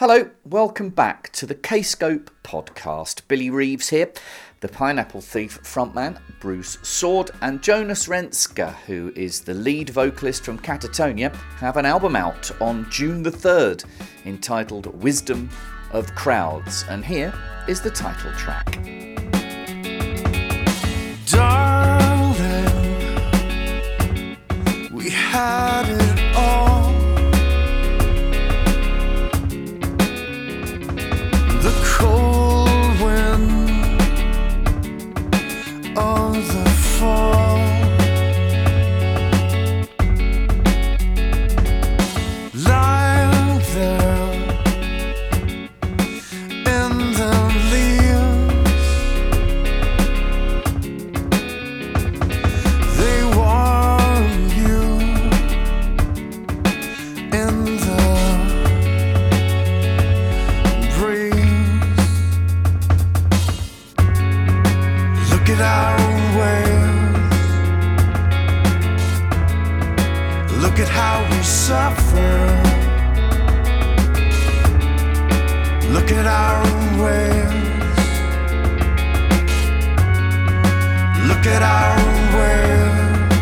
Hello, welcome back to the Kscope podcast. Billy Reeves here, the Pineapple Thief frontman, Bruce Sword, and Jonas Renska, who is the lead vocalist from Katatonia, have an album out on June the 3rd entitled Wisdom of Crowds, and here is the title track. Darling, we had it all. The cold wind of the fall, lying there in the leaves, they warm you in the breeze. Look at our waves, look at how we suffer. Look at our waves, look at our waves,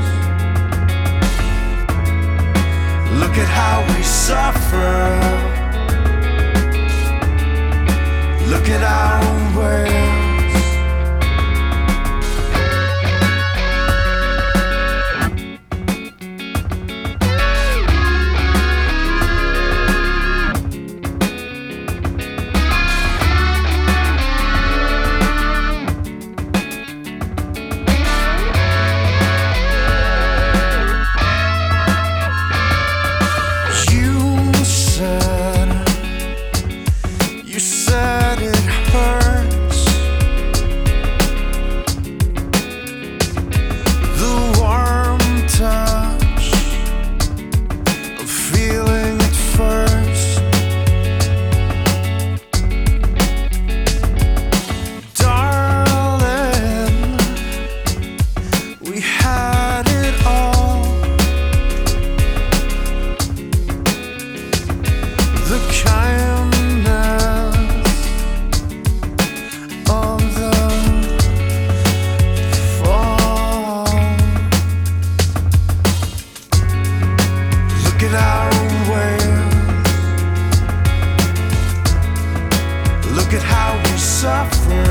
look at how we suffer. Look at our waves. You said it hurts. The warm touch of feeling it first. Darling, we had it all. The kindness of the fall. Look at our waves, look at how we suffer.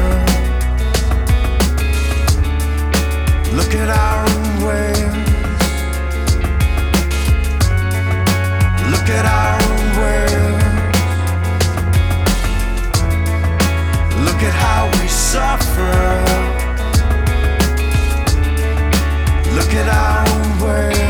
Look at our waves, look at our waves, look at how we suffer. Look at our waves.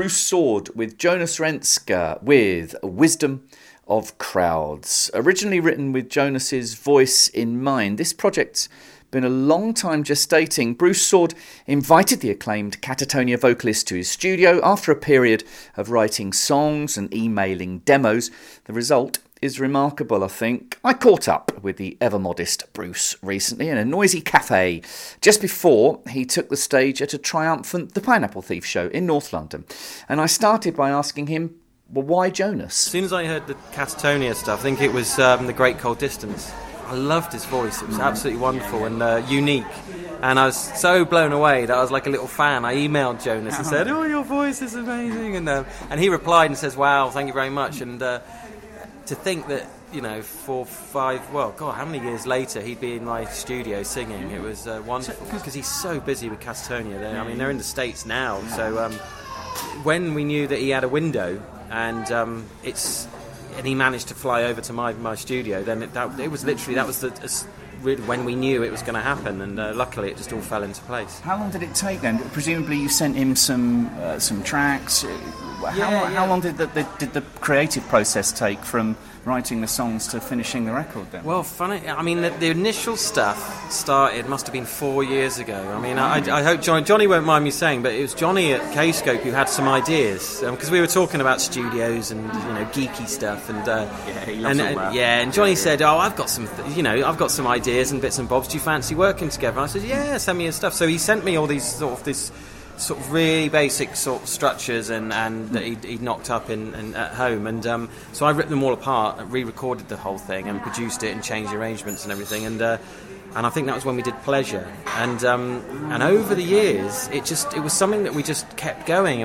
Bruce Sword with Jonas Renske with Wisdom of Crowds. Originally written with Jonas's voice in mind, this project's been a long time gestating. Bruce Sword invited the acclaimed Catatonia vocalist to his studio after a period of writing songs and emailing demos. The result is remarkable, I think. I caught up with the ever-modest Bruce recently in a noisy cafe just before he took the stage at a triumphant The Pineapple Thief show in North London. And I started by asking him, well, why Jonas? As soon as I heard the Catatonia stuff, I think it was The Great Cold Distance. I loved his voice. It was absolutely wonderful and unique. And I was so blown away that I was like a little fan. I emailed Jonas and said, "Oh, your voice is amazing." And he replied and says, "Wow, thank you very much." And to think that, 4, 5, well, God, how many years later he'd be in my studio singing. It was wonderful because he's so busy with Catatonia. They're in the States now. So when we knew that he had a window and he managed to fly over to my studio, then it was literally, that was really when we knew it was going to happen, and luckily it just all fell into place. How long did it take then? Presumably you sent him some tracks. How long did the creative process take from writing the songs to finishing the record then? Well, funny, the initial stuff must have been 4 years ago. I hope Johnny won't mind me saying, but it was Johnny at Kscope who had some ideas, because we were talking about studios and geeky stuff, and he loves all that. And Johnny said, "Oh, I've got some ideas and bits and bobs. Do you fancy working together?" And I said, "Yeah, send me your stuff." So he sent me all these sort of really basic sort of structures and that he'd knocked up at home, and so I ripped them all apart, re-recorded the whole thing and produced it and changed the arrangements and everything, and I think that was when we did Pleasure, and over the years it was something that we just kept going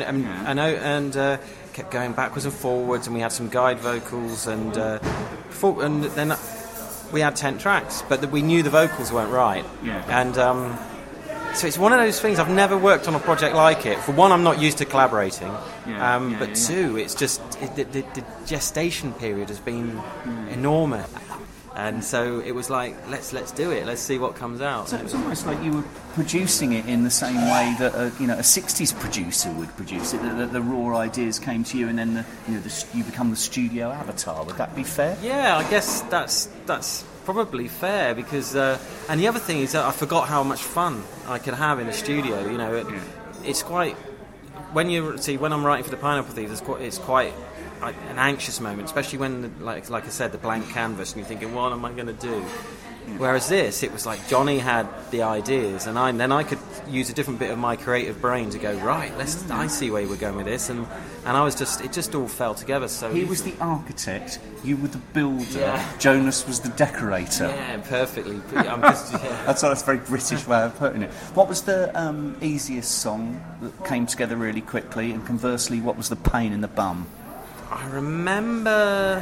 and kept going backwards and forwards, and we had some guide vocals and then we had 10 tracks, but we knew the vocals weren't right, and so it's one of those things. I've never worked on a project like it. For one, I'm not used to collaborating, but two, it's just the gestation period has been enormous, and so it was like, let's do it. Let's see what comes out. So it was almost like you were producing it in the same way that a 60s producer would produce it. That the raw ideas came to you, and then you become the studio avatar. Would that be fair? Yeah, I guess that's probably fair, because and the other thing is that I forgot how much fun I could have in the studio. It's quite, when I'm writing for the Pineapple Thief, it's quite an anxious moment, especially when like I said, the blank canvas, and you're thinking, what am I going to do? Whereas this, it was like Johnny had the ideas, and then I could use a different bit of my creative brain to go, right, I see where we're going with this, and I was it just all fell together so He was the architect, you were the builder, Jonas was the decorator. Yeah, perfectly. That's a very British way of putting it. What was the easiest song that came together really quickly, and conversely, what was the pain in the bum? I remember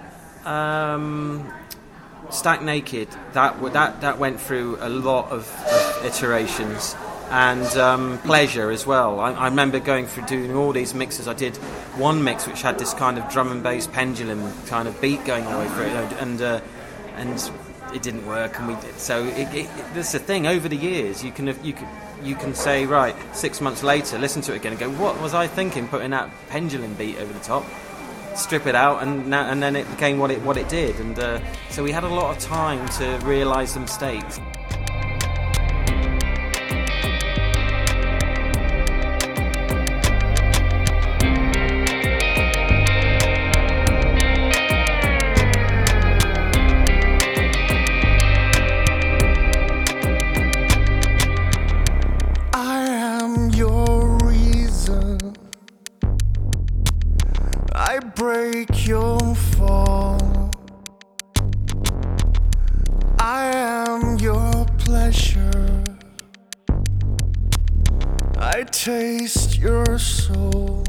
Stack Naked. That went through a lot of iterations, and Pleasure as well. I remember going through doing all these mixes. I did one mix which had this kind of drum and bass pendulum kind of beat going all the way through it, and it didn't work. And that's the thing. Over the years, you can say, right, 6 months later, listen to it again and go, what was I thinking putting that pendulum beat over the top? Strip it out, and then it became what it did, and so we had a lot of time to realise the mistakes. I am your reason. I break your fall. I am your pleasure. I taste your soul.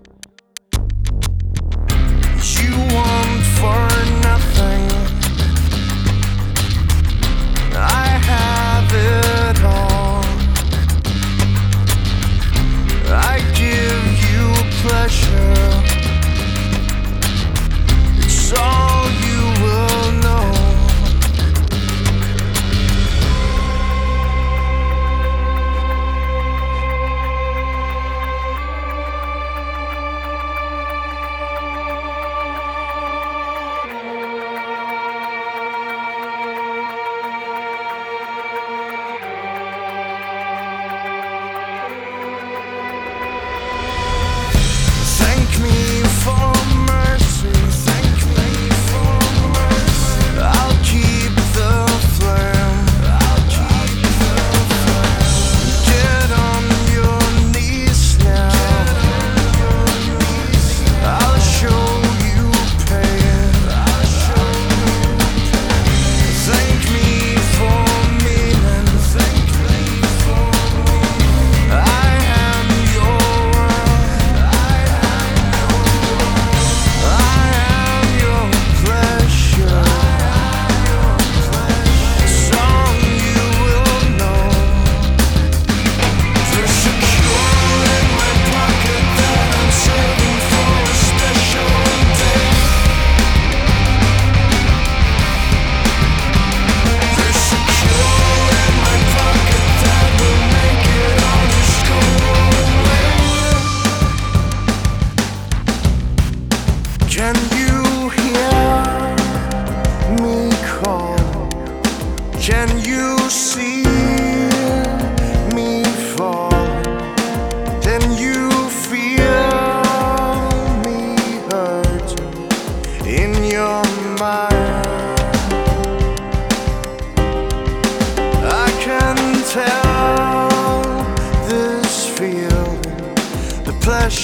You want for nothing. I have it all. I give you pleasure. It's all you will know.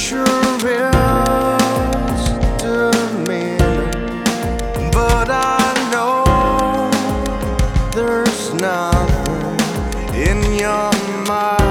pleasure is demeaning, but I know there's nothing in your mind.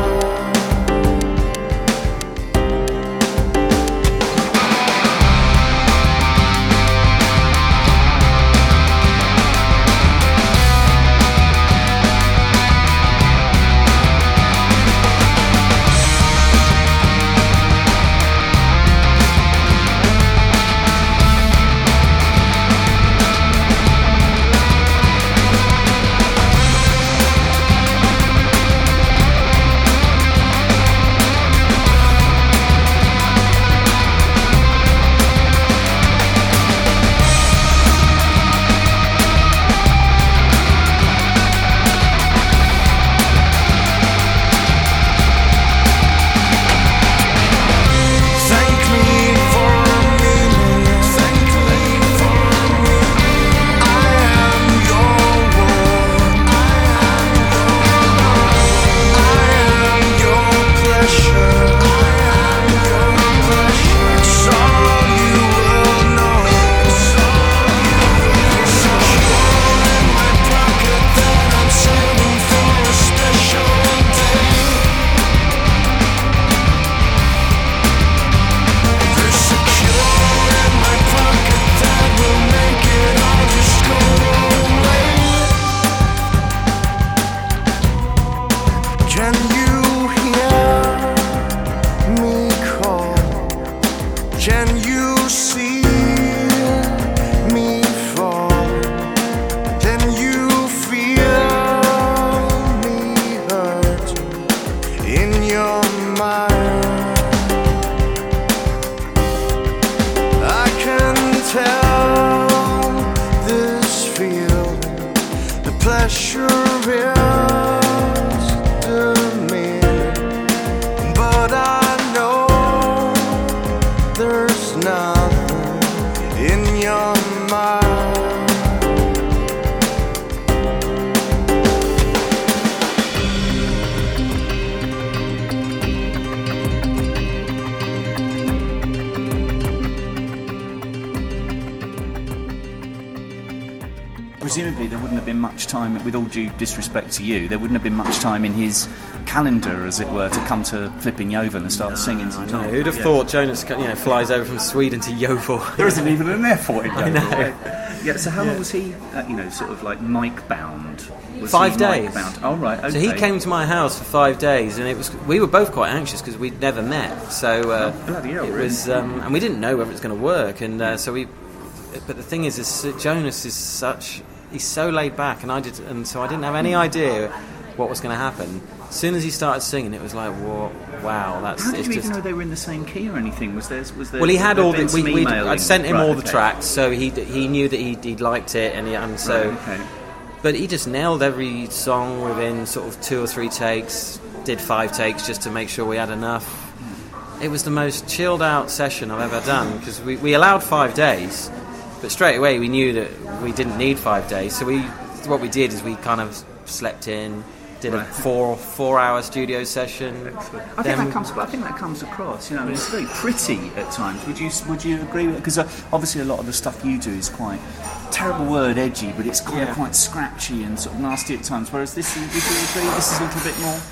Presumably there wouldn't have been much time, with all due disrespect to you, there wouldn't have been much time in his calendar, as it were, to come to flipping Yeovil and start singing some songs. Who'd have thought Jonas flies over from Sweden to Yeovil? There isn't even an airport in Yeovil. I know. Yeah, so how long was he, sort of like mic bound? Was 5 days. Mic bound? Oh, right, okay. So he came to my house for 5 days, and we were both quite anxious because we'd never met. So bloody hell, it really? was, and we didn't know whether it was going to work. And but the thing is Jonas is he's so laid back, and so I didn't have any idea what was going to happen. As soon as he started singing, it was like, whoa, wow, that's. How did you even know they were in the same key or anything? Was there? Well, he had all the. I sent him all the okay. tracks, so he knew that he liked it, and so. Right, okay. But he just nailed every song within sort of 2 or 3 takes. Did 5 takes just to make sure we had enough. It was the most chilled out session I've ever done because we allowed 5 days, but straight away we knew that we didn't need 5 days. So what we did is we kind of slept in. Did a 4-hour studio session. I think that comes across. You know, it's very pretty at times. Would you agree with it? Because obviously a lot of the stuff you do is quite, terrible word, edgy, but it's kind of quite scratchy and sort of nasty at times. Whereas this, would you agree? This is a little bit more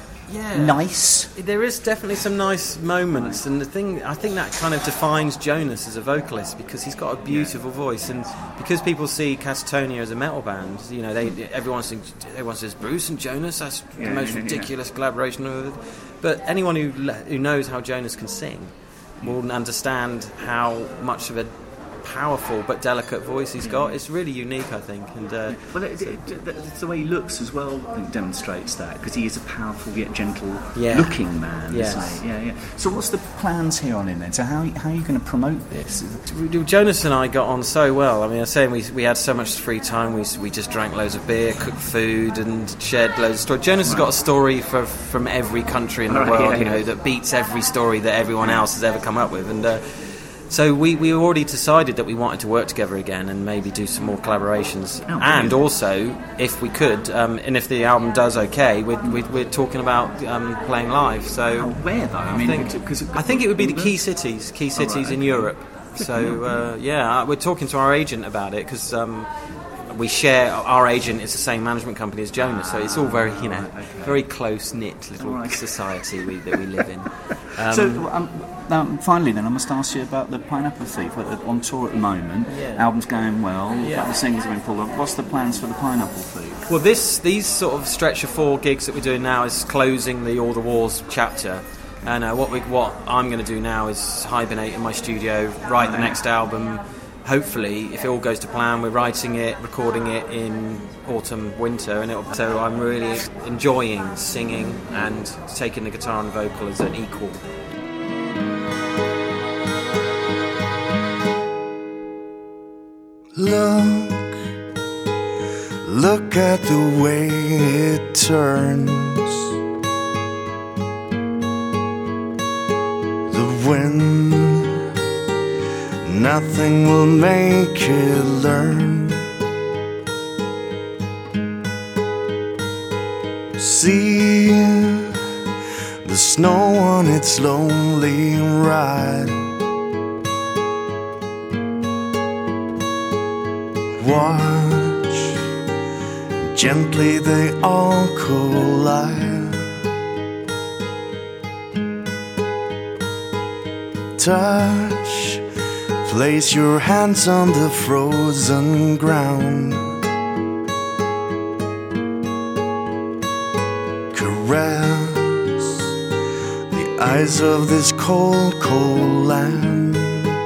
nice. There is definitely some nice moments, and I think that kind of defines Jonas as a vocalist because he's got a beautiful voice, and because people see Catatonia as a metal band, you know, everyone says Bruce and Jonas, that's the most ridiculous collaboration of it. But anyone who knows how Jonas can sing will understand how much of a powerful but delicate voice he's got. It's really unique, I think. And it's the way he looks as well, I think, demonstrates that, because he is a powerful yet gentle looking man. Yes. So what's the plans here on in then? So how are you going to promote this? Jonas and I got on so well. I mean, I was saying we had so much free time. We just drank loads of beer, cooked food, and shared loads of stories. Jonas has got a story from every country in the world, that beats every story that everyone else has ever come up with. And So we already decided that we wanted to work together again and maybe do some more collaborations. Oh, and also, if we could, and if the album does okay, we're talking about playing live. So where though? I think it would be the key cities in Europe. So we're talking to our agent about it because we share. Our agent is the same management company as Jonas, so it's all very very close knit little society that we live in. Finally, then I must ask you about the Pineapple Thief. We're on tour at the moment. Yeah. Album's going well. Yeah. The singles have been pulled up. What's the plans for the Pineapple Thief? Well, these sort of stretch of 4 gigs that we're doing now is closing the All the Wars chapter. And what I'm going to do now is hibernate in my studio, write the next album. Hopefully, if it all goes to plan, we're writing it, recording it in autumn, winter, so I'm really enjoying singing and taking the guitar and the vocal as an equal. Look at the way it turns. The wind, nothing will make it learn. See the snow on its lonely ride. Watch, gently they all collide. Touch, place your hands on the frozen ground. Caress the eyes of this cold, cold land.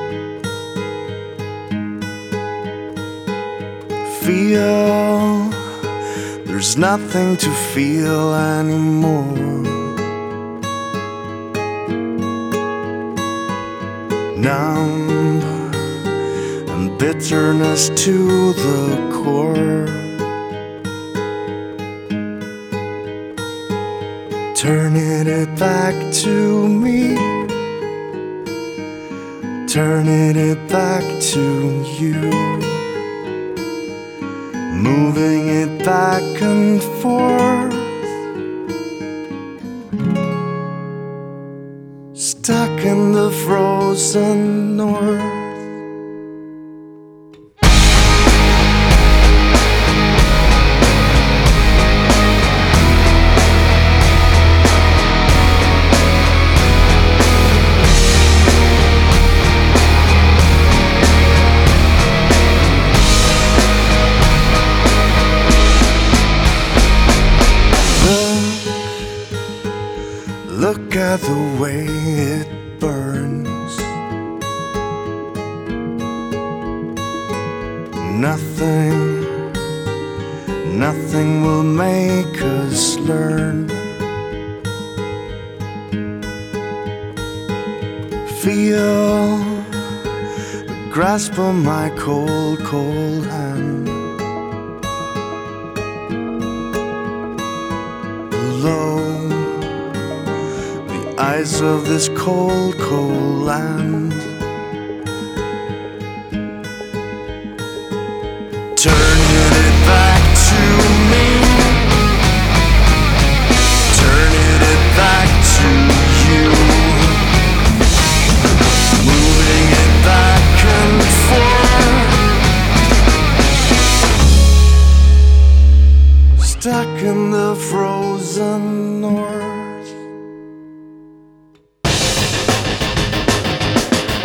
Feel there's nothing to feel anymore. Numb and bitterness to the core. Turning it back to me, turning it back to you. Moving it back and forth, stuck in the frozen north. Look at the way it burns. Nothing will make us learn. Feel the grasp of my cold, cold hand. Below eyes of this cold, cold land. Turning it back to me, turning it back to you. Moving it back and forth, stuck in the frozen north.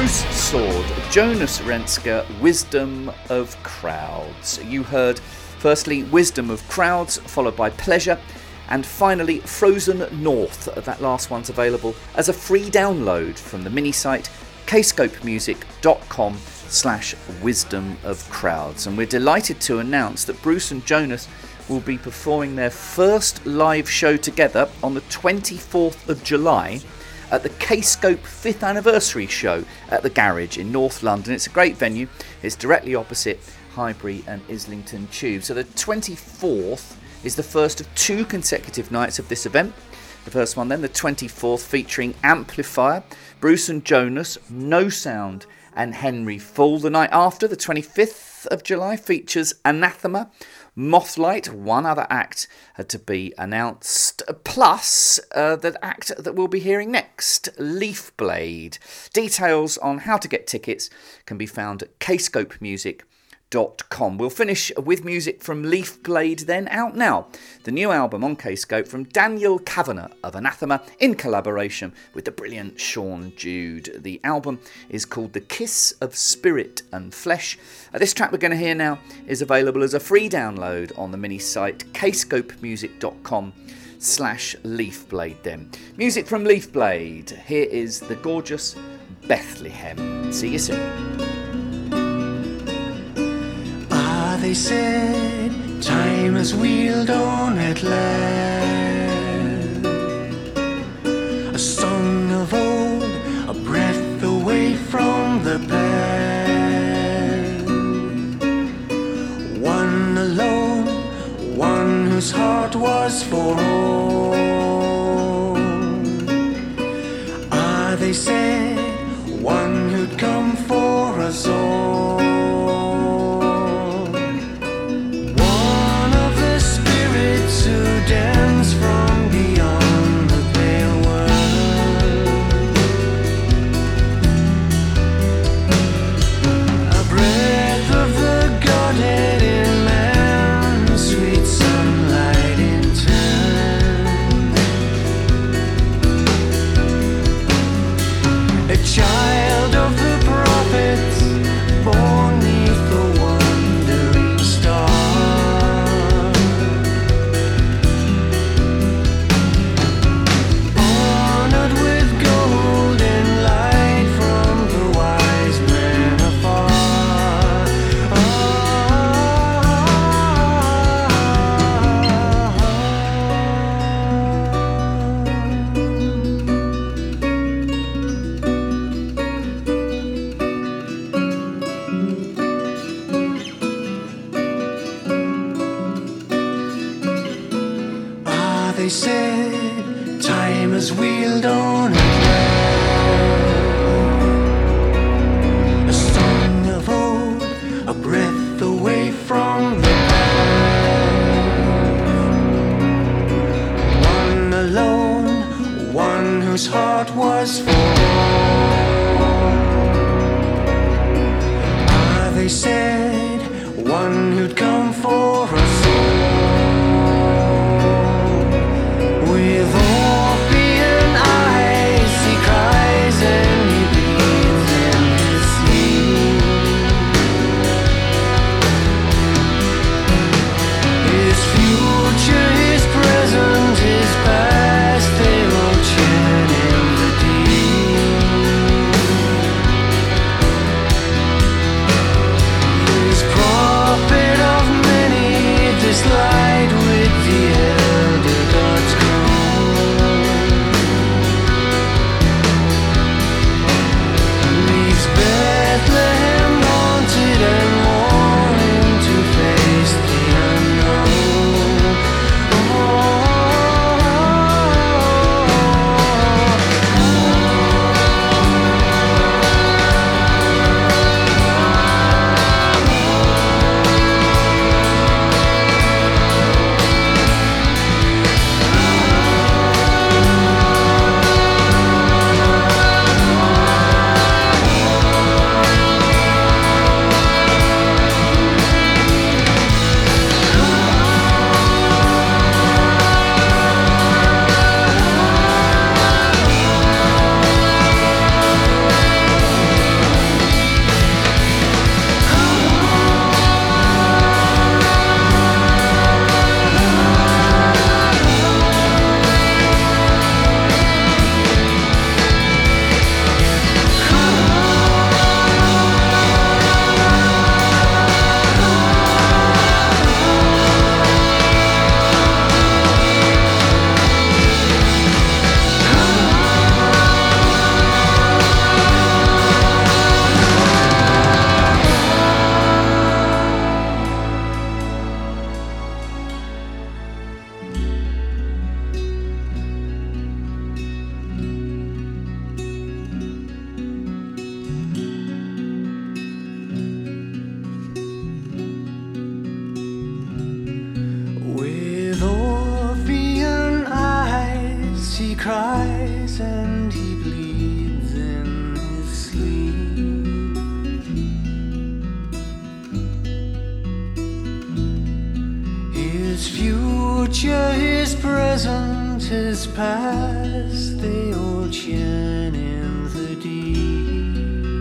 Bruce Sword, Jonas Renske, Wisdom of Crowds. You heard firstly Wisdom of Crowds, followed by Pleasure, and finally Frozen North. That last one's available as a free download from the mini site kscopemusic.com/Wisdom of Crowds. And we're delighted to announce that Bruce and Jonas will be performing their first live show together on the 24th of July at the Kscope 5th anniversary show at the Garage in North London. It's a great venue. It's directly opposite Highbury and Islington Tube. So the 24th is the first of 2 consecutive nights of this event. The first one then, the 24th, featuring Amplifier, Bruce and Jonas, No Sound and Henry Full. The night after, the 25th of July, features Anathema, Mothlight, one other act to be announced, plus the act that we'll be hearing next, Leafblade. Details on how to get tickets can be found at kscopemusic.com. We'll finish with music from Leafblade then, out now. The new album on Kscope from Daniel Kavanagh of Anathema in collaboration with the brilliant Sean Jude. The album is called The Kiss of Spirit and Flesh. This track we're going to hear now is available as a free download on the mini site kscopemusic.com/Leafblade then. Music from Leafblade. Here is the gorgeous Bethlehem. See you soon. They said time has wheeled on at last, a song of old, a breath away from the past. One alone, one whose heart was for all. They said one who'd come for us all. Dance from beyond the pale world, a breath of the Godhead in man, sweet sunlight in turn, a child of the prophets, born 'neath the wandering star. They said time has wheeled on at last, a song of old, a breath away from the past. One alone, one whose heart was for all. They said one who'd come for us all. With Orphean eyes eyes and he bleeds in his sleep. His future, his present, his past, they all churn in the deep.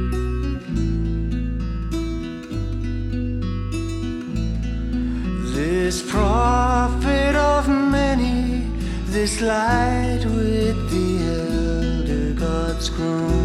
This prophet of many, this light with the elder gods grown.